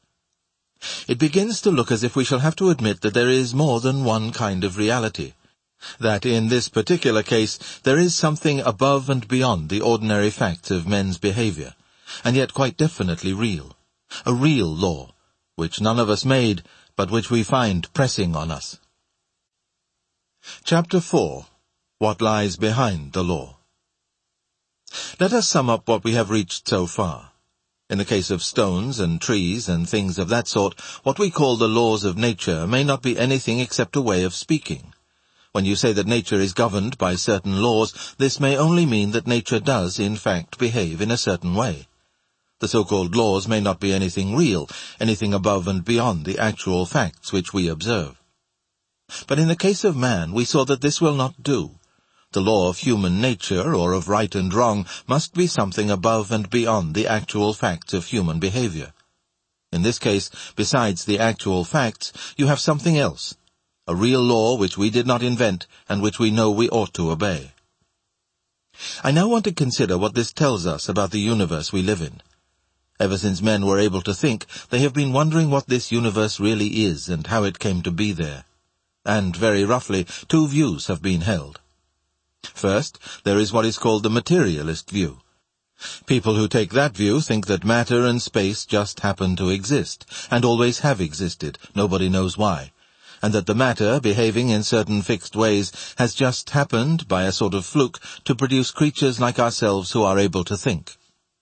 A: It begins to look as if we shall have to admit that there is more than one kind of reality. That in this particular case there is something above and beyond the ordinary facts of men's behavior, and yet quite definitely real. A real law, which none of us made, but which we find pressing on us. Chapter 4. What lies behind the law? Let us sum up what we have reached so far. In the case of stones and trees and things of that sort, what we call the laws of nature may not be anything except a way of speaking. When you say that nature is governed by certain laws, this may only mean that nature does, in fact, behave in a certain way. The so-called laws may not be anything real, anything above and beyond the actual facts which we observe. But in the case of man, we saw that this will not do. The law of human nature, or of right and wrong, must be something above and beyond the actual facts of human behavior.
B: In this case, besides the actual facts, you have something else, a real law which we did not invent and which we know we ought to obey. I now want to consider what this tells us about the universe we live in. Ever since men were able to think, they have been wondering what this universe really is and how it came to be there. And, very roughly, two views have been held. First, there is what is called the materialist view. People who take that view think that matter and space just happen to exist, and always have existed, nobody knows why, and that the matter, behaving in certain fixed ways, has just happened, by a sort of fluke, to produce creatures like ourselves who are able to think.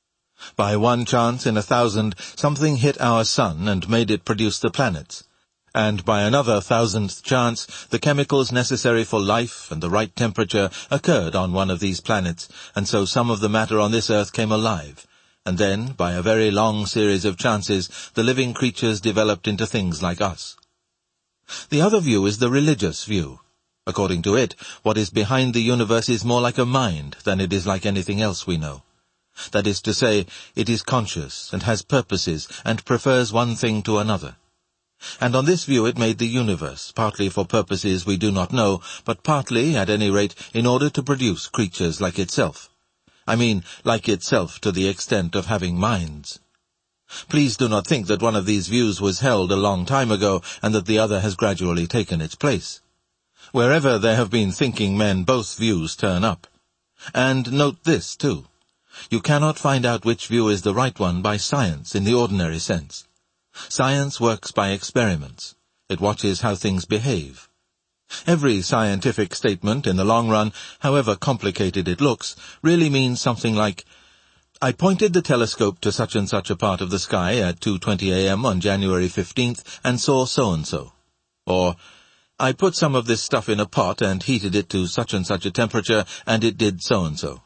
B: By one chance in 1,000, something hit our sun and made it produce the planets. And by another 1,000th chance, the chemicals necessary for life and the right temperature occurred on one of these planets, and so some of the matter on this earth came alive. And then, by a very long series of chances, the living creatures developed into things like us. The other view is the religious view. According to it, what is behind the universe is more like a mind than it is like anything else we know. That is to say, it is conscious and has purposes and prefers one thing to another. And on this view it made the universe, partly for purposes we do not know, but partly, at any rate, in order to produce creatures like itself. I mean, like itself to the extent of having minds. Please do not think that one of these views was held a long time ago, and that the other has gradually taken its place. Wherever there have been thinking men, both views turn up. And note this, too. You cannot find out which view is the right one by science in the ordinary sense. Science works by experiments. It watches how things behave. Every scientific statement, in the long run, however complicated it looks, really means something like, I pointed the telescope to such and such a part of the sky at 2:20 a.m. on January 15th and saw so-and-so. Or, I put some of this stuff in a pot and heated it to such and such a temperature and it did so-and-so.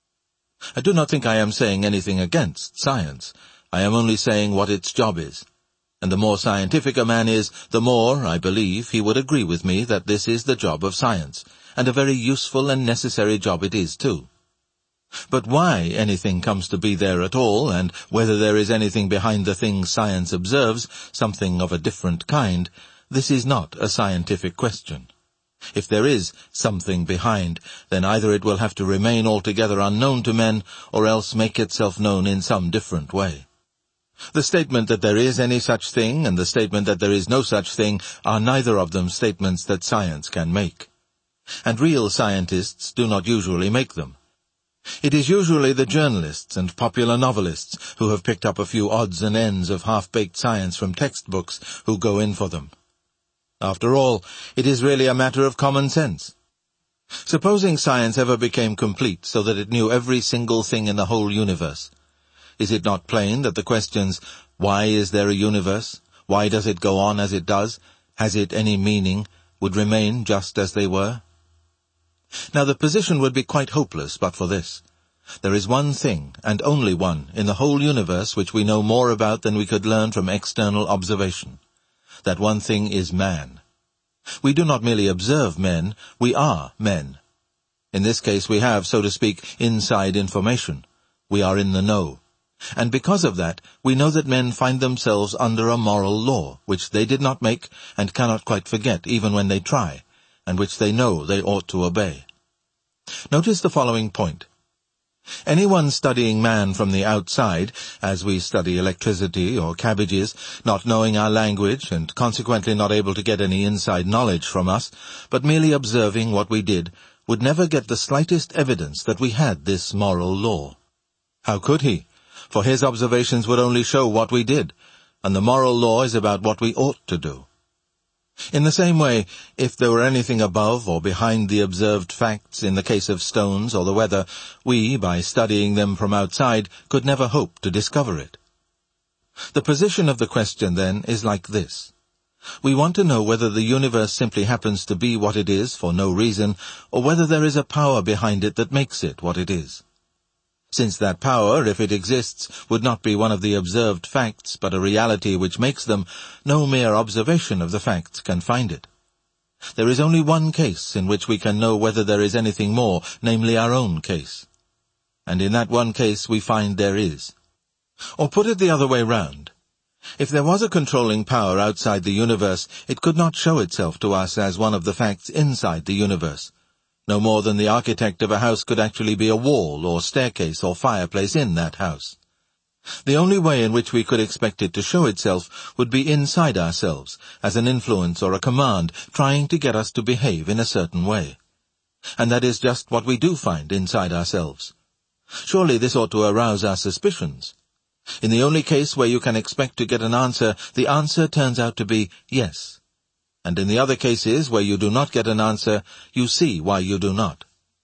B: I do not think I am saying anything against science. I am only saying what its job is. And the more scientific a man is, the more, I believe, he would agree with me that this is the job of science, and a very useful and necessary job it is, too. But why anything comes to be there at all, and whether there is anything behind the things science observes, something of a different kind, this is not a scientific question. If there is something behind, then either it will have to remain altogether unknown to men, or else make itself known in some different way. The statement that there is any such thing and the statement that there is no such thing are neither of them statements that science can make. And real scientists do not usually make them. It is usually the journalists and popular novelists who have picked up a few odds and ends of half-baked science from textbooks who go in for them. After all, it is really a matter of common sense. Supposing science ever became complete so that it knew every single thing in the whole universe, is it not plain that the questions, why is there a universe, why does it go on as it does, has it any meaning, would remain just as they were? Now the position would be quite hopeless but for this. There is one thing, and only one, in the whole universe which we know more about than we could learn from external observation. That one thing is man. We do not merely observe men, we are men. In this case we have, so to speak, inside information. We are in the know. And because of that, we know that men find themselves under a moral law, which they did not make and cannot quite forget even when they try, and which they know they ought to obey. Notice the following point. Anyone studying man from the outside, as we study electricity or cabbages, not knowing our language and consequently not able to get any inside knowledge from us, but merely observing what we did, would never get the slightest evidence that we had this moral law. How could he? For his observations would only show what we did, and the moral law is about what we ought to do. In the same way, if there were anything above or behind the observed facts in the case of stones or the weather, we, by studying them from outside, could never hope to discover it. The position of the question, then, is like this. We want to know whether the universe simply happens to be what it is for no reason, or whether there is a power behind it that makes it what it is. Since that power, if it exists, would not be one of the observed facts, but a reality which makes them, no mere observation of the facts can find it. There is only one case in which we can know whether there is anything more, namely our own case. And in that one case we find there is. Or put it the other way round.
A: If there was a controlling power outside the universe, it could not show itself to us as one of the facts inside the universe, no more than the architect of a house could actually be a wall or staircase or fireplace in that house. The only way in which we could expect it to show itself would be inside ourselves, as an influence or a command trying to get us to behave in a certain way. And that is just what we do find inside ourselves. Surely this ought to arouse our suspicions. In the only case where you can expect to get an answer, the answer turns out to be yes. And in the other cases where you do not get an answer, you see why you do not.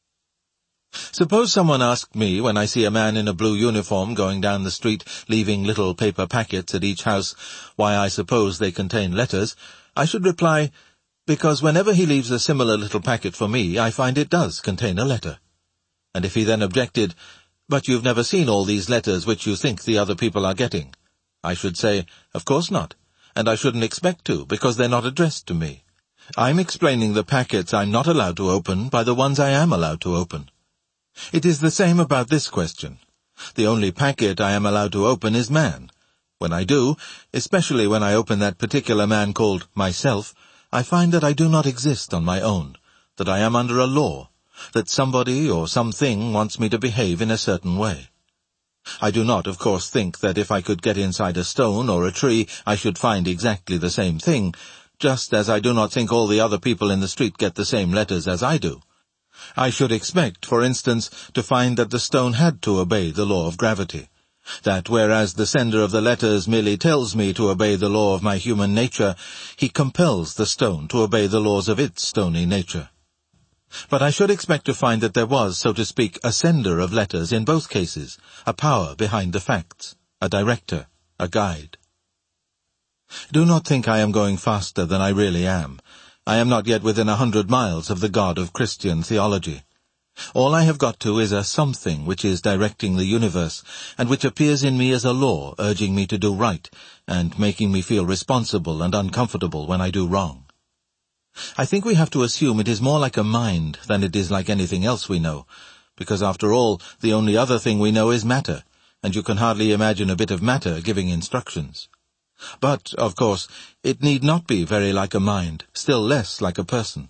A: Suppose someone asked me, when I see a man in a blue uniform going down the street leaving little paper packets at each house, why I suppose they contain letters, I should reply, because whenever he leaves a similar little packet for me, I find it does contain a letter. And if he then objected, but you've never seen all these letters which you think the other people are getting, I should say, of course not, and I shouldn't expect to, because they're not addressed to me. I'm explaining the packets I'm not allowed to open by the ones I am allowed to open. It is the same about this question. The only packet I am allowed to open is man. When I do, especially when I open that particular man called myself, I find that I do not exist on my own, that I am under a law, that somebody or something wants me to behave in a certain way. I do not, of course, think that if I could get inside a stone or a tree, I should find exactly the same thing, just as I do not think all the other people in the street get the same letters as I do. I should expect, for instance, to find that the stone had to obey the law of gravity, that whereas the sender of the letters merely tells me to obey the law of my human nature, he compels the stone to obey the laws of its stony nature. But I should expect to find that there was, so to speak, a sender of letters in both cases, a power behind the facts, a director, a guide. Do not think I am going faster than I really am. I am not yet within 100 miles of the God of Christian theology. All I have got to is a something which is directing the universe, and which appears in me as a law urging me to do right, and making me feel responsible and uncomfortable when I do wrong. I think we have to assume it is more like a mind than it is like anything else we know, because after all, the only other thing we know is matter, and you can hardly imagine a bit of matter giving instructions. But, of course, it need not be very like a mind, still less like a person.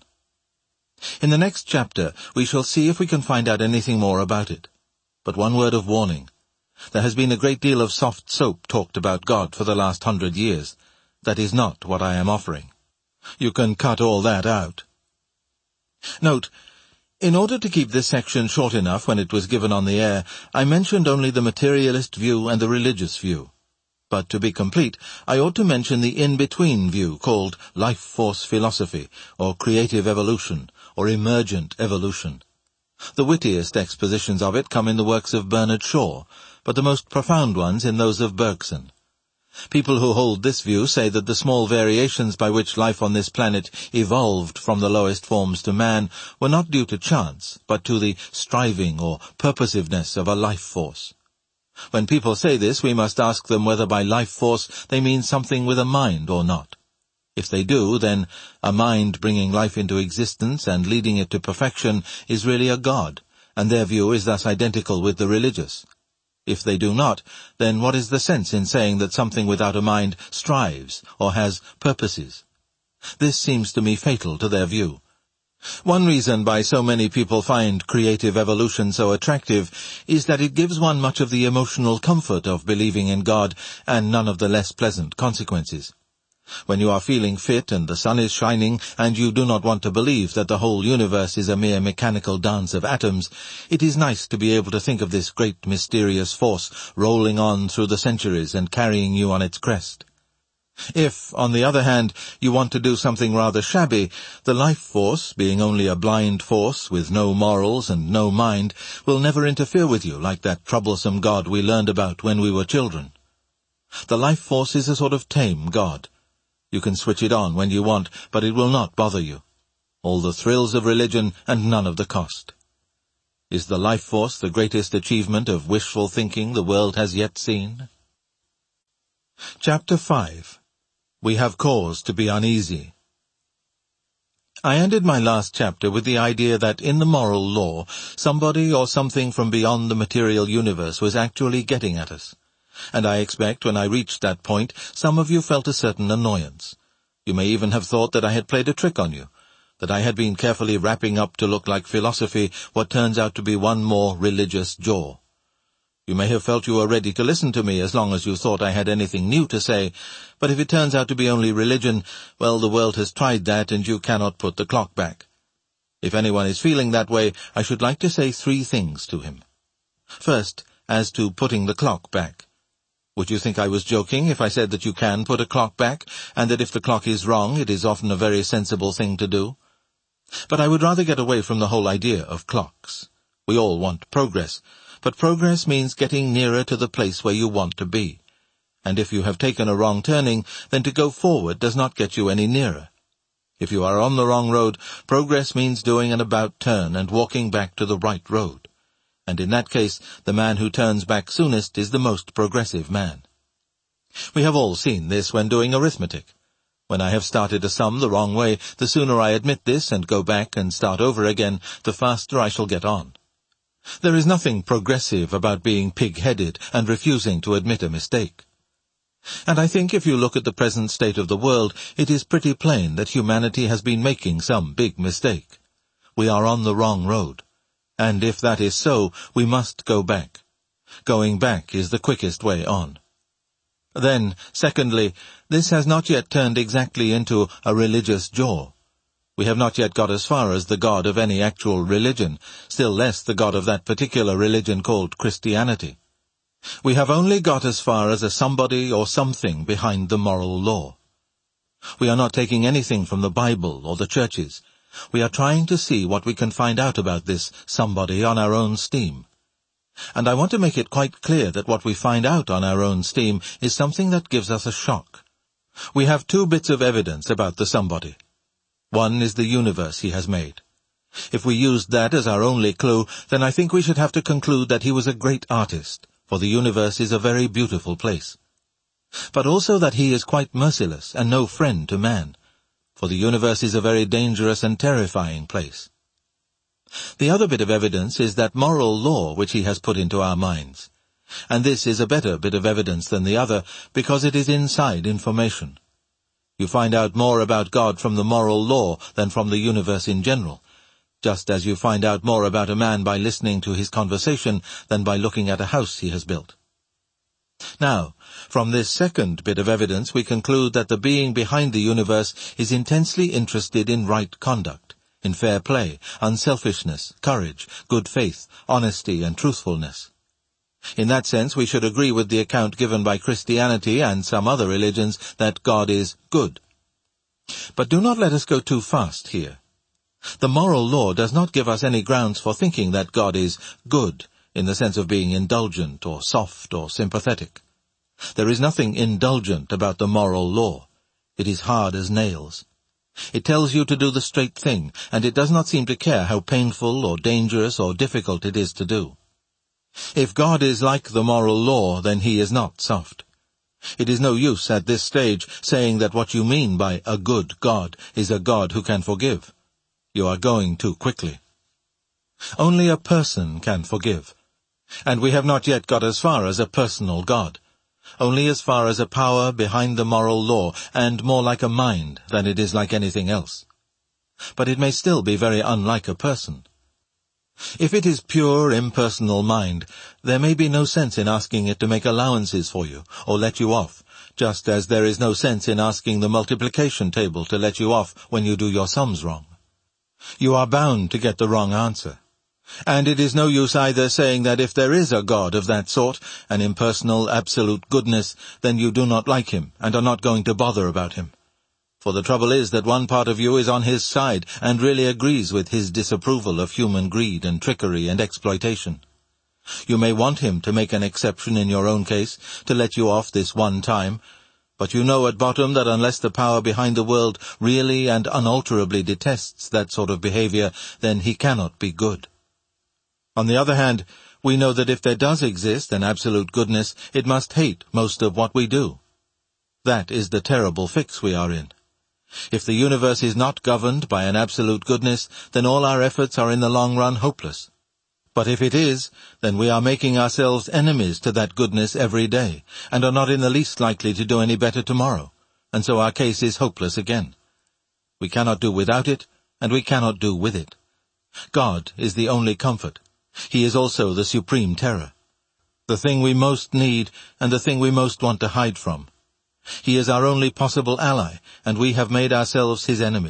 A: In the next chapter, we shall see if we can find out anything more about it. But one word of warning. There has been a great deal of soft soap talked about God for the last 100 years. That is not what I am offering. You can cut all that out. Note, in order to keep this section short enough when it was given on the air, I mentioned only the materialist view and the religious view. But to be complete, I ought to mention the in-between view called life force philosophy, or creative evolution, or emergent evolution. The wittiest expositions of it come in the works of Bernard Shaw, but the most profound ones in those of Bergson. People who hold this view say that the small variations by which life on this planet evolved from the lowest forms to man were not due to chance, but to the striving or purposiveness of a life force. When people say this, we must ask them whether by life force they mean something with a mind or not. If they do, then a mind bringing life into existence and leading it to perfection is really a god, and their view is thus identical with the religious. If they do not, then what is the sense in saying that something without a mind strives or has purposes? This seems to me fatal to their view. One reason why so many people find creative evolution so attractive is that it gives one much of the emotional comfort of believing in God and none of the less pleasant consequences. When you are feeling fit and the sun is shining and you do not want to believe that the whole universe is a mere mechanical dance of atoms, it is nice to be able to think of this great mysterious force rolling on through the centuries and carrying you on its crest. If, on the other hand, you want to do something rather shabby, the life force, being only a blind force with no morals and no mind, will never interfere with you like that troublesome God we learned about when we were children. The life force is a sort of tame God. You can switch it on when you want, but it will not bother you. All the thrills of religion and none of the cost. Is the life force the greatest achievement of wishful thinking the world has yet seen? Chapter 5. We have cause to be uneasy. I ended my last chapter with the idea that in the moral law, somebody or something from beyond the material universe was actually getting at us. And I expect when I reached that point, some of you felt a certain annoyance. You may even have thought that I had played a trick on you, that I had been carefully wrapping up to look like philosophy what turns out to be one more religious jaw. You may have felt you were ready to listen to me as long as you thought I had anything new to say, but if it turns out to be only religion, well, the world has tried that and you cannot put the clock back. If anyone is feeling that way, I should like to say 3 things to him. First, as to putting the clock back. Would you think I was joking if I said that you can put a clock back, and that if the clock is wrong, it is often a very sensible thing to do? But I would rather get away from the whole idea of clocks. We all want progress, but progress means getting nearer to the place where you want to be. And if you have taken a wrong turning, then to go forward does not get you any nearer. If you are on the wrong road, progress means doing an about turn and walking back to the right road. And in that case, the man who turns back soonest is the most progressive man. We have all seen this when doing arithmetic. When I have started a sum the wrong way, the sooner I admit this and go back and start over again, the faster I shall get on. There is nothing progressive about being pig-headed and refusing to admit a mistake. And I think if you look at the present state of the world, it is pretty plain that humanity has been making some big mistake. We are on the wrong road. And if that is so, we must go back. Going back is the quickest way on. Then, secondly, this has not yet turned exactly into a religious jaw. We have not yet got as far as the God of any actual religion, still less the God of that particular religion called Christianity. We have only got as far as a somebody or something behind the moral law. We are not taking anything from the Bible or the churches. We are trying to see what we can find out about this somebody on our own steam. And I want to make it quite clear that what we find out on our own steam is something that gives us a shock. We have 2 bits of evidence about the somebody. One is the universe he has made. If we used that as our only clue, then I think we should have to conclude that he was a great artist, for the universe is a very beautiful place. But also that he is quite merciless and no friend to man, for the universe is a very dangerous and terrifying place. The other bit of evidence is that moral law which he has put into our minds. And this is a better bit of evidence than the other, because it is inside information. You find out more about God from the moral law than from the universe in general, just as you find out more about a man by listening to his conversation than by looking at a house he has built. Now, from this second bit of evidence we conclude that the being behind the universe is intensely interested in right conduct, in fair play, unselfishness, courage, good faith, honesty, and truthfulness. In that sense we should agree with the account given by Christianity and some other religions that God is good. But do not let us go too fast here. The moral law does not give us any grounds for thinking that God is good, in the sense of being indulgent or soft or sympathetic. There is nothing indulgent about the moral law. It is hard as nails. It tells you to do the straight thing, and it does not seem to care how painful or dangerous or difficult it is to do. If God is like the moral law, then he is not soft. It is no use at this stage saying that what you mean by a good God is a God who can forgive. You are going too quickly. Only a person can forgive. And we have not yet got as far as a personal God, only as far as a power behind the moral law, and more like a mind than it is like anything else. But it may still be very unlike a person. If it is pure impersonal mind, there may be no sense in asking it to make allowances for you, or let you off, just as there is no sense in asking the multiplication table to let you off when you do your sums wrong. You are bound to get the wrong answer. And it is no use either saying that if there is a God of that sort, an impersonal, absolute goodness, then you do not like him, and are not going to bother about him. For the trouble is that one part of you is on his side, and really agrees with his disapproval of human greed and trickery and exploitation. You may want him to make an exception in your own case, to let you off this one time, but you know at bottom that unless the power behind the world really and unalterably detests that sort of behavior, then he cannot be good. On the other hand, we know that if there does exist an absolute goodness, it must hate most of what we do. That is the terrible fix we are in. If the universe is not governed by an absolute goodness, then all our efforts are in the long run hopeless. But if it is, then we are making ourselves enemies to that goodness every day, and are not in the least likely to do any better tomorrow, and so our case is hopeless again. We cannot do without it, and we cannot do with it. God is the only comfort. He is also the supreme terror, the thing we most need and the thing we most want to hide from. He is our only possible ally, and we have made ourselves his enemy.